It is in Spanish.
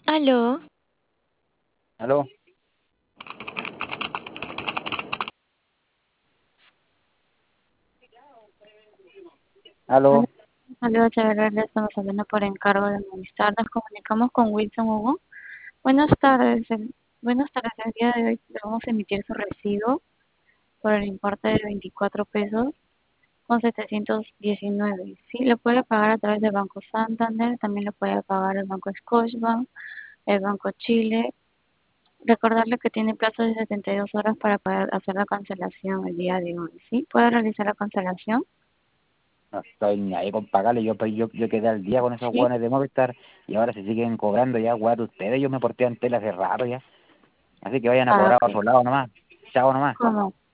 Aló, ¿Aló? hola, ¿Aló? saludos chévere, le estamos hablando por encargo de Movistar. Nos comunicamos con Wilson Hugo. Buenas tardes, buenas tardes. El día de hoy le vamos a emitir su recibo por el importe de 24 pesos con 719. Sí, lo puede pagar a través del Banco Santander, también lo puede pagar el Banco Scotiabank, el Banco Chile. Recordarle que tiene plazo de 72 horas para poder hacer la cancelación el día de hoy. ¿Sí? ¿Puede realizar la cancelación? No estoy ni ahí con pagarle, yo quedé al día con esos Sí. hueones de Movistar y ahora se siguen cobrando ya, weá, de ustedes, yo me porté en tela hace rato ya. Así que vayan a Ah, cobrar a ok. su lado nomás. Chao nomás. ¿Cómo?